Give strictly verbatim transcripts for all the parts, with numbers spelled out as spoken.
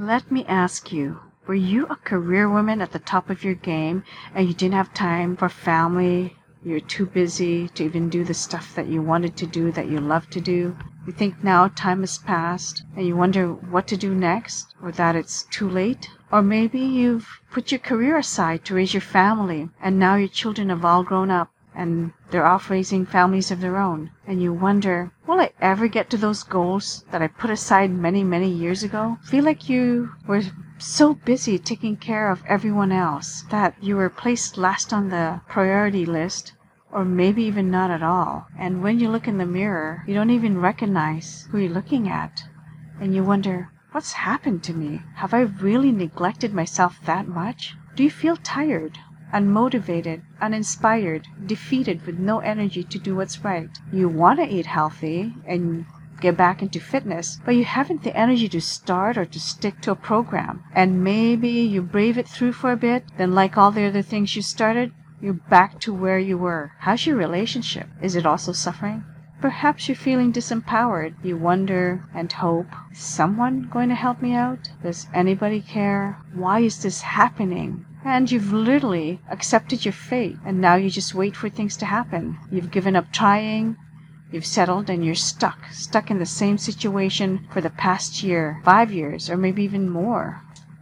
Let me ask you, were you a career woman at the top of your game and you didn't have time for family? You're too busy to even do the stuff that you wanted to do, that you love to do? You think now time has passed and you wonder what to do next, or that it's too late? Or maybe you've put your career aside to raise your family and now your children have all grown up and they're off raising families of their own. And you wonder, will I ever get to those goals that I put aside many, many years ago? Feel like you were so busy taking care of everyone else that you were placed last on the priority list, or maybe even not at all. And when you look in the mirror, you don't even recognize who you're looking at. And you wonder, what's happened to me? Have I really neglected myself that much? Do you feel tired, unmotivated, uninspired, defeated with no energy to do what's right? You want to eat healthy and get back into fitness, but you haven't the energy to start or to stick to a program. And maybe you brave it through for a bit, then like all the other things you started, you're back to where you were. How's your relationship? Is it also suffering? Perhaps you're feeling disempowered. You wonder and hope, is someone going to help me out? Does anybody care? Why is this happening? And you've literally accepted your fate, and now you just wait for things to happen. You've given up trying, you've settled, and you're stuck, stuck in the same situation for the past year, five years, or maybe even more.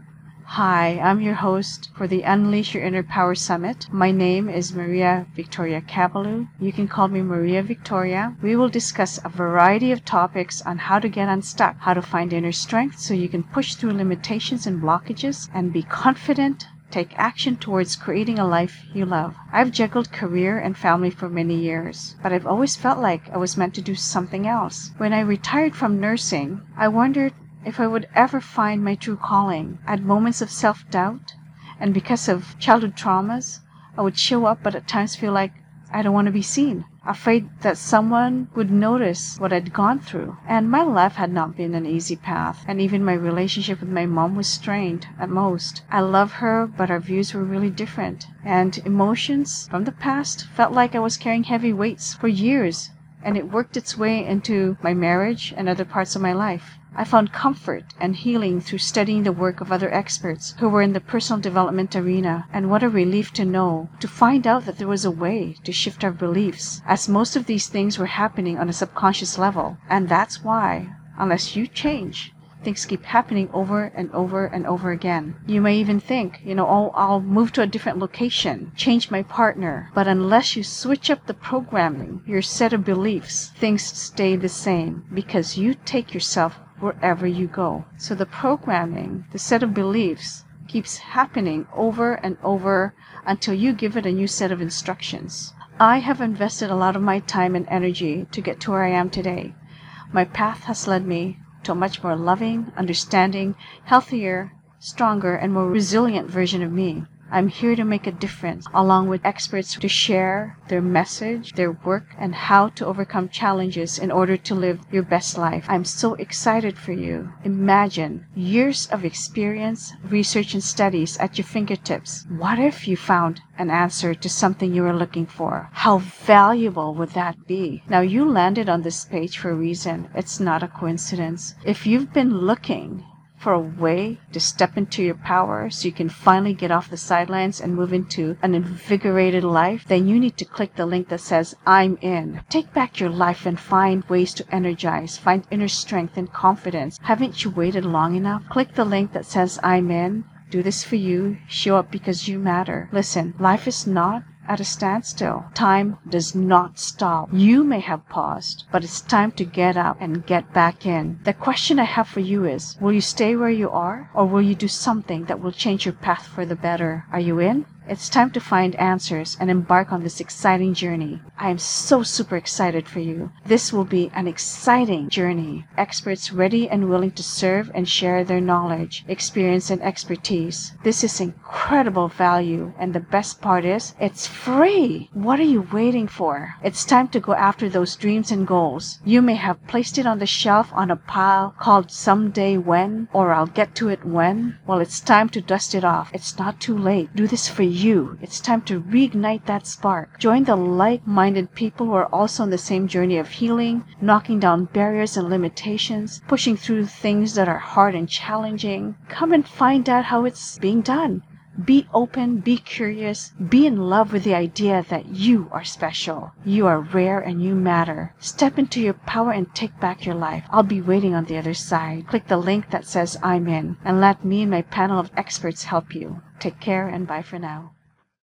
Hi, I'm your host for the Unleash Your Inner Power Summit. My name is Maria Victoria Caballu. You can call me Maria Victoria. We will discuss a variety of topics on how to get unstuck, how to find inner strength so you can push through limitations and blockages and be confident. Take action towards creating a life you love. I've juggled career and family for many years, but I've always felt like I was meant to do something else. When I retired from nursing, I wondered if I would ever find my true calling. I had moments of self-doubt, and because of childhood traumas, I would show up but at times feel like I don't want to be seen, afraid that someone would notice what I'd gone through. And my life had not been an easy path, and even my relationship with my mom was strained at most. I love her, but our views were really different, and emotions from the past felt like I was carrying heavy weights for years, and it worked its way into my marriage and other parts of my life. I found comfort and healing through studying the work of other experts who were in the personal development arena, and what a relief to know, to find out that there was a way to shift our beliefs, as most of these things were happening on a subconscious level. And that's why, unless you change, things keep happening over and over and over again. You may even think, you know, oh, I'll move to a different location, change my partner. But unless you switch up the programming, your set of beliefs, things stay the same because you take yourself wherever you go. So the programming, the set of beliefs, keeps happening over and over until you give it a new set of instructions. I have invested a lot of my time and energy to get to where I am today. My path has led me to a much more loving, understanding, healthier, stronger, and more resilient version of me. I'm here to make a difference, along with experts to share their message, their work, and how to overcome challenges in order to live your best life. I'm so excited for you. Imagine years of experience, research, and studies at your fingertips. What if you found an answer to something you were looking for? How valuable would that be? Now, you landed on this page for a reason. It's not a coincidence. If you've been looking for a way to step into your power so you can finally get off the sidelines and move into an invigorated life, then you need to click the link that says I'm in. Take back your life and find ways to energize, find inner strength and confidence. Haven't you waited long enough? Click the link that says I'm in. Do this for you. Show up because you matter. Listen, life is not at a standstill. Time does not stop. You may have paused, but it's time to get up and get back in. The question I have for you is, will you stay where you are, or will you do something that will change your path for the better? Are you in? It's time to find answers and embark on this exciting journey. I am so super excited for you. This will be an exciting journey. Experts ready and willing to serve and share their knowledge, experience, and expertise. This is incredible value, and the best part is, it's free. What are you waiting for? It's time to go after those dreams and goals. You may have placed it on the shelf on a pile called someday when, or I'll get to it when. Well, it's time to dust it off. It's not too late. Do this for you. It's time to reignite that spark. Join the like-minded people who are also on the same journey of healing, knocking down barriers and limitations, pushing through things that are hard and challenging. Come and find out how it's being done. Be open, be curious, be in love with the idea that you are special. You are rare and you matter. Step into your power and take back your life. I'll be waiting on the other side. Click the link that says I'm in and let me and my panel of experts help you. Take care and bye for now.